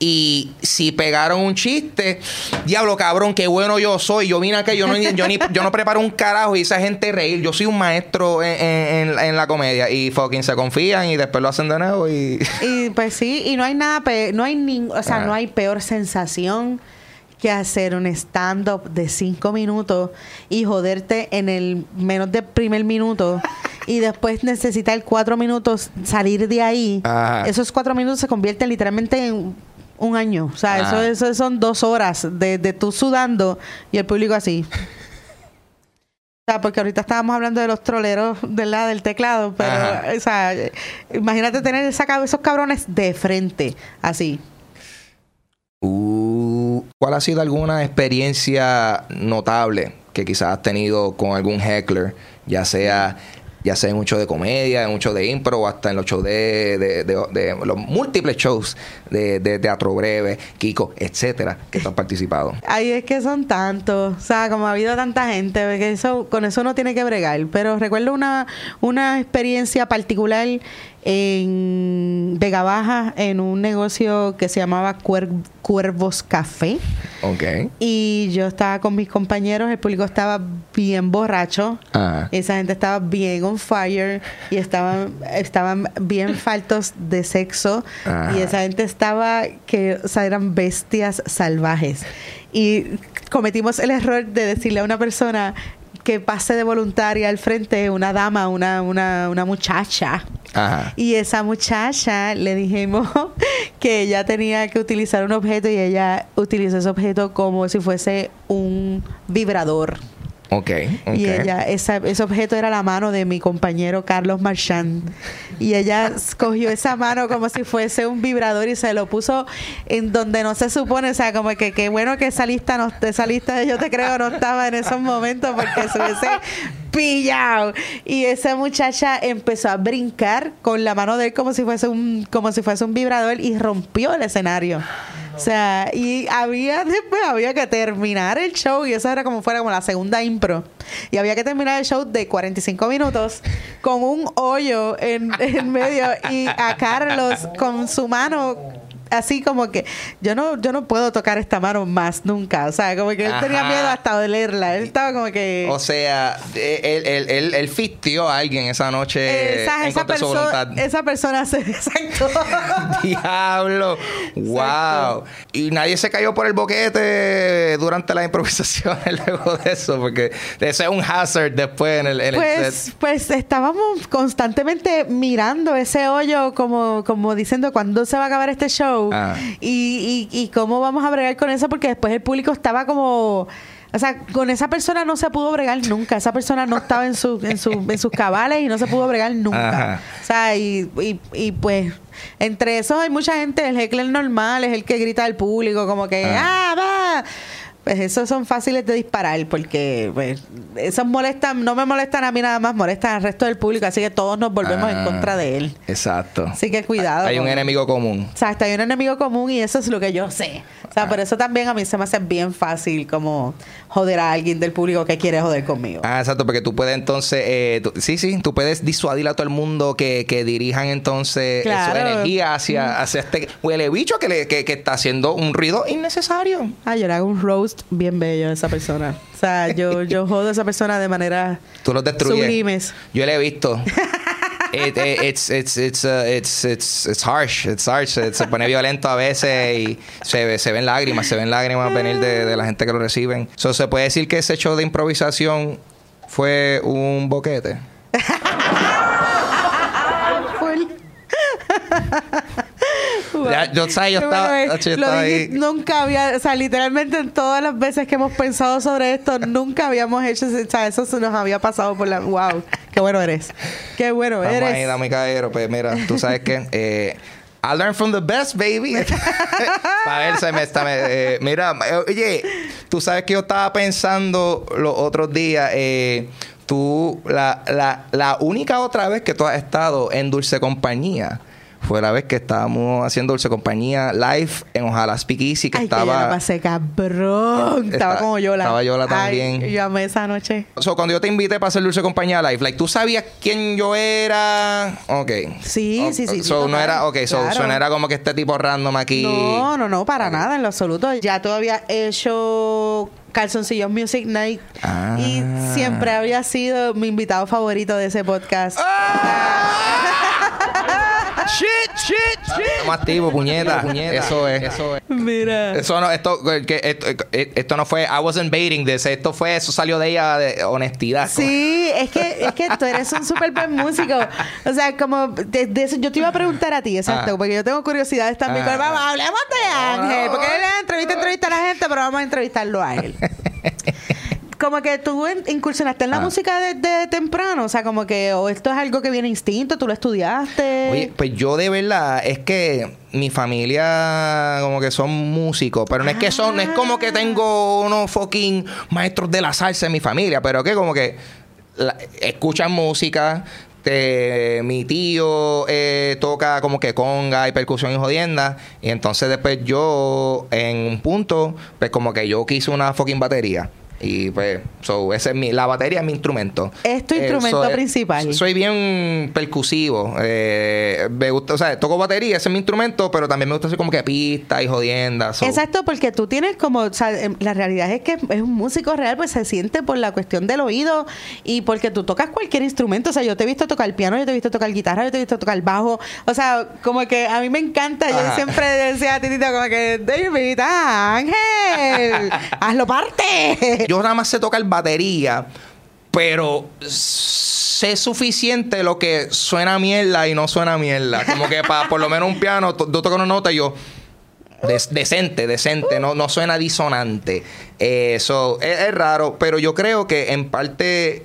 Y si pegaron un chiste, diablo, cabrón, qué bueno yo soy. Yo vine acá, yo no, yo ni, yo no preparo un carajo y esa gente reír. Yo soy un maestro en, en, en la comedia. Y fucking se confían y después lo hacen de nuevo. Y, y pues sí, y no hay nada peor, no hay ni, o sea, ah. no hay peor sensación que hacer un stand-up de cinco minutos y joderte en el menos del primer minuto. Y después necesitar cuatro minutos salir de ahí. Ajá. Esos cuatro minutos se convierten literalmente en un año. O sea, eso, eso son dos horas de, de tú sudando y el público así. O sea, porque ahorita estábamos hablando de los troleros del lado del teclado, pero, Ajá. o sea, imagínate tener esa, esos cabrones de frente, así. Uh, ¿Cuál ha sido alguna experiencia notable que quizás has tenido con algún heckler? Ya sea, ya sea en un show de comedia, en un show de impro, o hasta en los shows de, de, de, de, de los múltiples shows de, de teatro breve, Kiko, etcétera, que tú has participado. Ay, es que son tantos. O sea, como ha habido tanta gente, que eso, con eso uno tiene que bregar. Pero recuerdo una, una experiencia particular en Vega Baja, en un negocio que se llamaba Cuer- Cuervos Café. Ok. Y yo estaba con mis compañeros, el público estaba bien borracho. Ajá. Esa gente estaba bien on fire y estaban, estaban bien faltos de sexo. Ajá. Y esa gente estaba que, o sea, eran bestias salvajes. Y cometimos el error de decirle a una persona que pase de voluntaria al frente, una dama, una, una, una muchacha. Ajá. Y esa muchacha le dijimos que ella tenía que utilizar un objeto y ella utilizó ese objeto como si fuese un vibrador. Ok, ok. Y ella, esa, ese objeto era la mano de mi compañero Carlos Marchand. Y ella cogió esa mano como si fuese un vibrador y se lo puso en donde no se supone. O sea, como que qué bueno que esa lista, no, esa lista de Yo Te Creo no estaba en esos momentos porque se hubiese pillado. Y esa muchacha empezó a brincar con la mano de él como si fuese un, como si fuese un vibrador y rompió el escenario. O sea, y había después había que terminar el show y eso era como fuera como la segunda impro. Y había que terminar el show de cuarenta y cinco minutos con un hoyo en, en medio y a Carlos con su mano así como que yo no yo no puedo tocar esta mano más nunca. O sea, como que él Ajá. tenía miedo hasta de leerla. Él estaba como que... O sea, él, él, él, él fistió a alguien esa noche esa, en esa, contra de su perso- voluntad. esa persona se... Exacto. Diablo. Wow. Y nadie se cayó por el boquete durante las improvisaciones luego de eso, porque eso es un hazard después en el, en el Pues, set. pues estábamos constantemente mirando ese hoyo como, como diciendo cuándo se va a acabar este show Ah. y, y, y cómo vamos a bregar con eso porque después el público estaba como... O sea, con esa persona no se pudo bregar nunca. Esa persona no estaba en, su, en, su, en sus cabales y no se pudo bregar nunca. Ajá. O sea, y, y, y pues... Entre esos hay mucha gente, el heckler normal es el que grita al público como que Ah. ¡ah, va! Pues esos son fáciles de disparar porque pues, esos molestan, no me molestan a mí nada más, molestan al resto del público, así que todos nos volvemos Ah, en contra de él. Exacto. Así que cuidado. Hay un con- enemigo común. O sea, hasta hay un enemigo común y eso es lo que yo sé. O sea, por eso también a mí se me hace bien fácil como joder a alguien del público que quiere joder conmigo. Ah, exacto, porque tú puedes entonces, eh, tú- sí, sí, tú puedes disuadir a todo el mundo que, que dirijan entonces Claro. su energía hacia, hacia este huele bicho que, le, que, que está haciendo un ruido innecesario. Ah, yo le hago un roast bien bello a esa persona. O sea, yo, yo jodo a esa persona de manera Tú los destruyes. sublimes. Yo lo he visto. It, it, it's it's it's uh, it's it's it's harsh, it's harsh. It se pone violento a veces y se, ve- se ven lágrimas, se ven lágrimas venir de, de la gente que lo reciben. So, se puede decir que ese show de improvisación fue un boquete. Full. Ya, yo, ¿sabes? Yo Qué estaba, bueno, yo eh, lo estaba dije, ahí. nunca había, o sea, literalmente en todas las veces que hemos pensado sobre esto, nunca habíamos hecho, o sea, eso se nos había pasado por la, wow, qué bueno eres, qué bueno Vamos eres. ahí, dame caballero. Pues mira, tú sabes que eh, I learn from the best, baby. Para ver, se me está. me- eh, mira, eh, oye, tú sabes que yo estaba pensando los otros días. Eh, tú, la, la, la única otra vez que tú has estado en Dulce Compañía fue la vez que estábamos haciendo Dulce Compañía live en Ojalá Speak Easy, que Ay, que yo estaba. la pasé cabrón. Estaba Está- como Yola. estaba Yola también. Ay, yo amé esa noche. So, cuando yo te invité para hacer Dulce Compañía live, like, ¿tú sabías quién yo era? Ok. Sí, O- sí, sí, sí, So, no total. era, ok, so, Claro. so no era como que este tipo random aquí. No, no, no, para nada, en lo absoluto. Ya tú habías hecho Calzoncillos Music Night Ah. y siempre había sido mi invitado favorito de ese podcast. Shit, shit, shit. Estamos activos, puñeta. Eso es, eso es. Mira. Eso no, esto, que, esto, esto no fue, I wasn't baiting this. Esto fue, eso salió de ella de honestidad. Sí, es que, es que tú eres un súper buen músico. O sea, como de, de eso, yo te iba a preguntar a ti, exacto, Ah. porque yo tengo curiosidades también. Ah. Pero vamos, hablemos de Ángel, porque él entrevista, entrevista a la gente, pero vamos a entrevistarlo a él. como que tú incursionaste en la ah. música desde temprano, o sea, como que o esto es algo que viene instinto, tú lo estudiaste. Oye, pues yo de verdad es que mi familia como que son músicos, pero no ah. es que son, no es como que tengo unos fucking maestros de la salsa en mi familia, pero que como que la, escuchan música. Este, mi tío eh, toca como que conga y percusión y jodienda. Y entonces después yo, en un punto, pues como que yo quise una fucking batería. Y pues, so, ese es mi, la batería es mi instrumento. Es tu eh, instrumento so, principal. Soy bien percusivo. Eh, me gusta, o sea, toco batería, ese es mi instrumento, pero también me gusta hacer como que pistas y jodiendas. So. Exacto, porque tú tienes como, o sea, la realidad es que es un músico real, pues se siente por la cuestión del oído y porque tú tocas cualquier instrumento. O sea, yo te he visto tocar piano, yo te he visto tocar guitarra, yo te he visto tocar bajo. O sea, como que a mí me encanta. Ajá. Yo siempre decía a Titito como que, David, Ángel, hazlo parte. Yo nada más sé tocar batería, pero sé suficiente lo que suena mierda y no suena mierda. Como que para por lo menos un piano, yo to- toco una nota y yo... Des- decente, decente, no, no suena disonante. Eso es, es raro, pero yo creo que en parte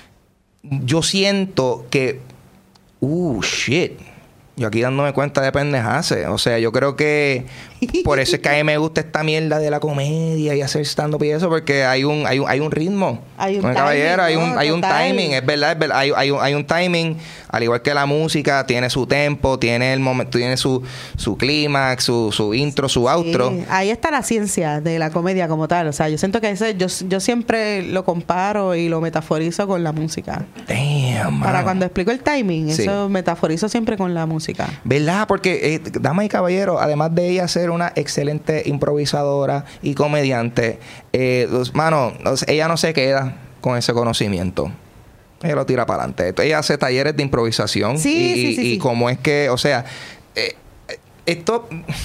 yo siento que... Uh, shit. Yo aquí dándome cuenta de pendejaces. O sea, yo creo que por eso es que a mí me gusta esta mierda de la comedia y hacer stand-up y eso, porque hay un, hay un, hay un ritmo. Hay un timing, caballero, hay ¿no? un, hay un timing, es verdad, es verdad. Hay, hay, un, hay un timing, al igual que la música, tiene su tempo, tiene el momento, tiene su, su clímax, su, su intro, su outro. Sí, ahí está la ciencia de la comedia como tal. O sea, yo siento que ese, yo, yo siempre lo comparo y lo metaforizo con la música. Damn, Para man. cuando explico el timing, Sí. eso metaforizo siempre con la música. ¿Verdad? Porque, eh, damas y caballeros, además de ella ser una excelente improvisadora y comediante, eh, los, mano, ella no se queda con ese conocimiento. Ella lo tira para adelante. Ella hace talleres de improvisación. Sí, y, sí, sí, y, y sí. como es que, o sea, eh, esto...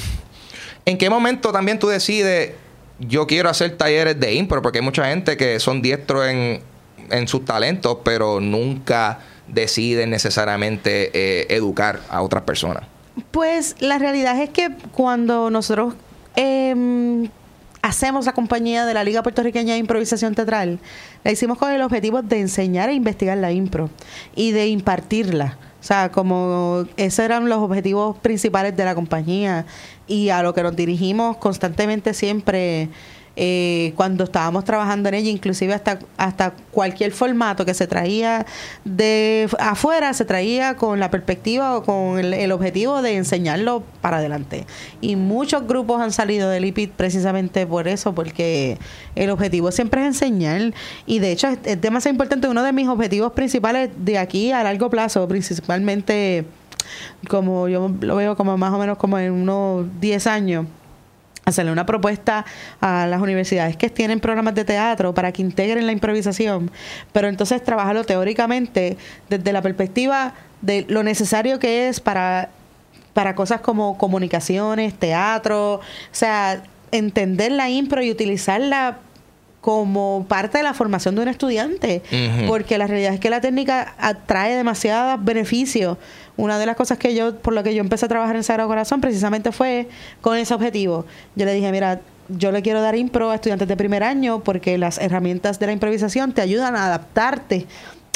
¿En qué momento también tú decides, yo quiero hacer talleres de impro? Porque hay mucha gente que son diestros en, en sus talentos, pero nunca deciden necesariamente eh, educar a otras personas. Pues la realidad es que cuando nosotros eh, hacemos la compañía de la Liga Puertorriqueña de Improvisación Teatral, la hicimos con el objetivo de enseñar e investigar la impro y de impartirla. O sea, como esos eran los objetivos principales de la compañía y a lo que nos dirigimos constantemente siempre eh, cuando estábamos trabajando en ella, inclusive hasta hasta cualquier formato que se traía de afuera, se traía con la perspectiva o con el, el objetivo de enseñarlo para adelante. Y muchos grupos han salido del I P I T precisamente por eso, porque el objetivo siempre es enseñar. Y de hecho es, es demasiado importante. Uno de mis objetivos principales de aquí a largo plazo, principalmente como yo lo veo como más o menos como en unos diez años, hacerle una propuesta a las universidades que tienen programas de teatro para que integren la improvisación, pero entonces trabajarlo teóricamente desde la perspectiva de lo necesario que es para, para cosas como comunicaciones, teatro, o sea, entender la impro y utilizarla como parte de la formación de un estudiante, uh-huh. porque la realidad es que la técnica trae demasiados beneficios. Una de las cosas que yo, por lo que yo empecé a trabajar en Sagrado Corazón, precisamente fue con ese objetivo. Yo le dije, mira, yo le quiero dar impro a estudiantes de primer año porque las herramientas de la improvisación te ayudan a adaptarte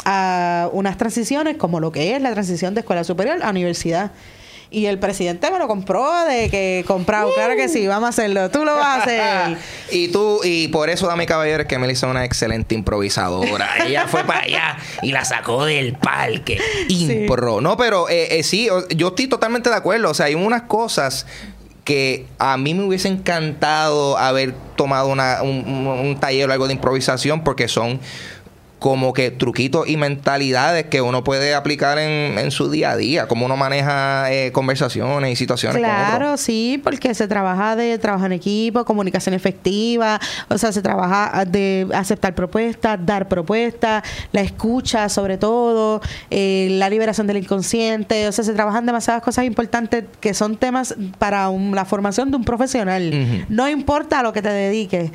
a unas transiciones como lo que es la transición de escuela superior a universidad. Y el presidente me lo compró de que comprado. Uh. Claro que sí, vamos a hacerlo. Tú lo vas a hacer. y tú, y por eso, dame caballero, es que Melissa es una excelente improvisadora. Ella fue para allá y la sacó del parque. Impro. Sí. No, pero eh, eh, sí, yo estoy totalmente de acuerdo. O sea, hay unas cosas que a mí me hubiese encantado haber tomado una, un, un, un taller o algo de improvisación porque son como que truquitos y mentalidades que uno puede aplicar en, en su día a día, como uno maneja eh, conversaciones y situaciones claro, con otros. Sí, porque se trabaja de trabajo en equipo, comunicación efectiva, o sea, se trabaja de aceptar propuestas, dar propuestas, la escucha sobre todo, eh, la liberación del inconsciente, o sea, se trabajan demasiadas cosas importantes que son temas para un, la formación de un profesional, uh-huh. no importa a lo que te dediques.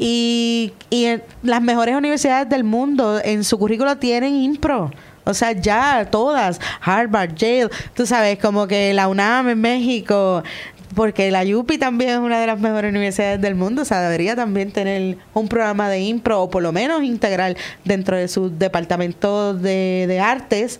Y, y en las mejores universidades del mundo en su currículo tienen impro. O sea, ya todas, Harvard, Yale, tú sabes, como que la UNAM en México, porque la U P I también es una de las mejores universidades del mundo, o sea, debería también tener un programa de impro, o por lo menos integral dentro de su departamento de, de artes,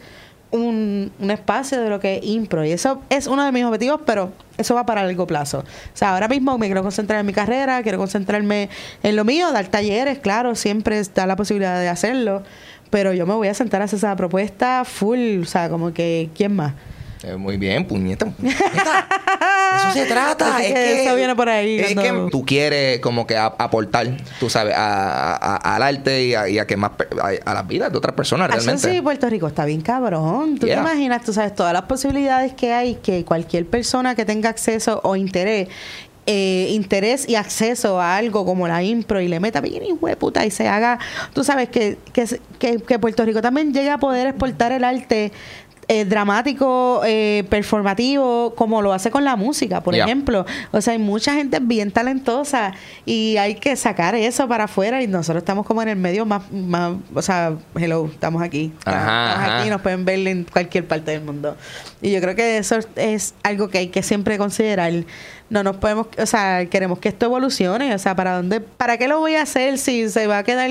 un, un espacio de lo que es impro. Y eso es uno de mis objetivos, pero eso va para largo plazo. O sea, ahora mismo me quiero concentrar en mi carrera, quiero concentrarme en lo mío, dar talleres, claro, siempre está la posibilidad de hacerlo, pero yo me voy a sentar a hacer esa propuesta full, o sea, como que, ¿quién más? Eh, muy bien, puñeta, puñeta. Eso se trata. Es, es que que eso viene por ahí. Es cuando... que tú quieres como que a, aportar, tú sabes, a, a, al arte y a, y a que más a, a las vidas de otras personas realmente. Eso sí, Puerto Rico está bien cabrón. ¿Tú yeah. te imaginas, tú sabes, todas las posibilidades que hay que cualquier persona que tenga acceso o interés Eh, interés y acceso a algo como la impro y le meta bien hijo de puta y se haga, tú sabes que, que, que, que Puerto Rico también llegue a poder exportar el arte eh, dramático, eh, performativo, como lo hace con la música, por yeah. ejemplo. O sea, hay mucha gente bien talentosa y hay que sacar eso para afuera y nosotros estamos como en el medio más, más o sea, hello, estamos aquí. Ajá, estamos ajá. aquí y nos pueden ver en cualquier parte del mundo. Y yo creo que eso es algo que hay que siempre considerar. No nos podemos, o sea, queremos que esto evolucione, o sea, ¿para dónde, para qué lo voy a hacer si se va a quedar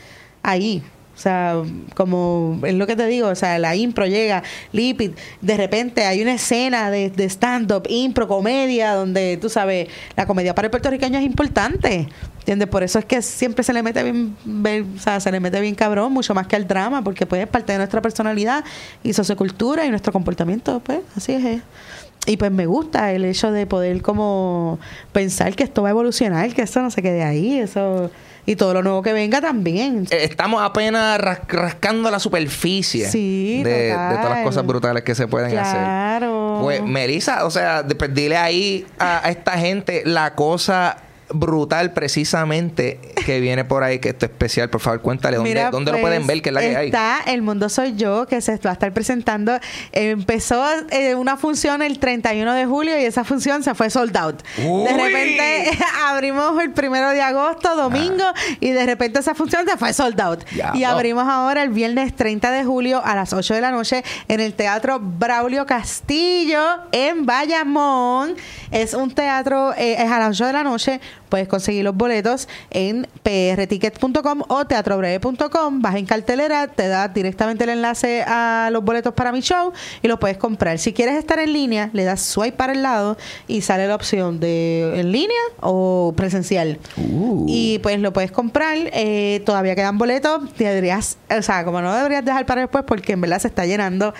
ahí? O sea, como es lo que te digo, o sea, la impro llega, Lipid, de repente hay una escena de, de stand-up, impro, comedia, donde, tú sabes, la comedia para el puertorriqueño es importante, ¿entiendes? Por eso es que siempre se le mete bien, bien, o sea, se le mete bien cabrón, mucho más que al drama, porque pues es parte de nuestra personalidad y sociocultura y nuestro comportamiento, pues, así es. Y pues me gusta el hecho de poder como pensar que esto va a evolucionar, que esto no se quede ahí, eso y todo lo nuevo que venga también. Estamos apenas ras- rascando la superficie sí, de, de todas las cosas brutales que se pueden claro. hacer. Claro. Pues, Melissa, o sea, de, pues, dile ahí a, a esta gente la cosa brutal precisamente que viene por ahí, que esto es especial. Por favor, cuéntale dónde, Mira, dónde pues, lo pueden ver, que es la que hay. Está El Mundo Soy Yo, que se va a estar presentando. Eh, empezó eh, una función el treinta y uno de julio y esa función se fue sold out. Uy. De repente abrimos el primero de agosto, domingo, ah. y de repente esa función se fue sold out. Ya, y no. abrimos ahora el viernes treinta de julio a las ocho de la noche en el Teatro Braulio Castillo en Bayamón. Es un teatro, eh, es a las ocho de la noche. Puedes conseguir los boletos en p r ticket punto com o teatro breve punto com. Vas en cartelera, te da directamente el enlace a los boletos para mi show y los puedes comprar. Si quieres estar en línea, le das swipe para el lado y sale la opción de en línea o presencial. Uh. Y pues lo puedes comprar. Eh, todavía quedan boletos. Deberías, o sea, como no deberías dejar para después porque en verdad se está llenando.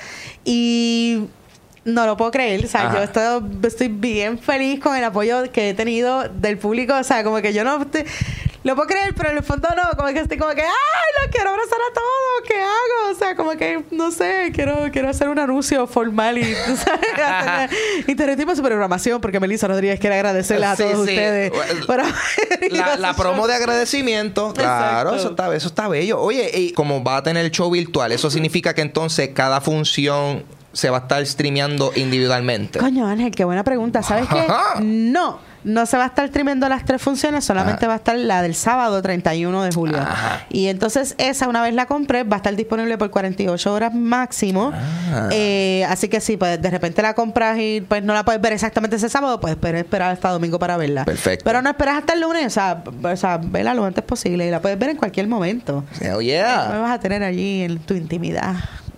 Y no lo puedo creer, o sea, Ajá. yo estoy, estoy bien feliz con el apoyo que he tenido del público, o sea, como que yo no te, lo puedo creer, pero en el fondo no, como que estoy como que, ¡ay, los quiero abrazar a todos! ¿Qué hago? O sea, como que, no sé, quiero quiero hacer un anuncio formal y, tú sabes, interactivo de programación, porque Melissa Rodríguez quiere agradecerles a todos sí, sí. ustedes. Por la, la promo de agradecimiento, claro, eso está, eso está bello. Oye, y como va a tener el show virtual, eso significa que entonces cada función se va a estar streameando individualmente. Coño, Ángel, qué buena pregunta. ¿Sabes qué? No, no se va a estar streameando las tres funciones, solamente Ajá. va a estar la del sábado treinta y uno de julio. Ajá. Y entonces esa, una vez la compré, va a estar disponible por cuarenta y ocho horas máximo. Eh, así que si pues, de repente la compras y pues no la puedes ver exactamente ese sábado, puedes esperar hasta domingo para verla. Perfecto. Pero no esperas hasta el lunes, o sea, o sea verla lo antes posible y la puedes ver en cualquier momento. Oh, yeah. Me vas a tener allí en tu intimidad.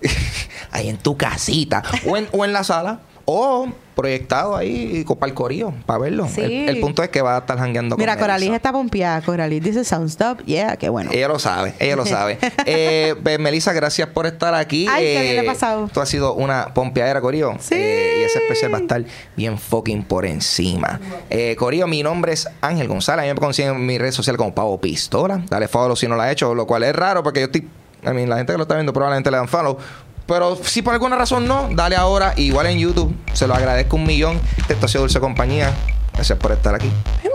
Ahí en tu casita o en, o en la sala o proyectado ahí para el corillo para verlo. Sí. El, el punto es que va a estar jangueando con Mira, Coralis está pompeada. Coralis dice Soundstop. Yeah, qué bueno. Ella lo sabe, ella lo sabe. eh, pues, Melissa, gracias por estar aquí. Ay, eh, qué bien le ha pasado. Tú has sido una pompeadera, corillo. Sí. Eh, y ese especial va a estar bien fucking por encima. Eh, corillo, mi nombre es Ángel González. A mí me consiguen en mi red social como Pavo Pistola. Dale follow si no lo has hecho, lo cual es raro porque yo estoy... I mean, la gente que lo está viendo probablemente le dan follow. Pero si por alguna razón no, dale ahora. Igual en YouTube. Se lo agradezco un millón. Esto ha sido Dulce Compañía. Gracias por estar aquí.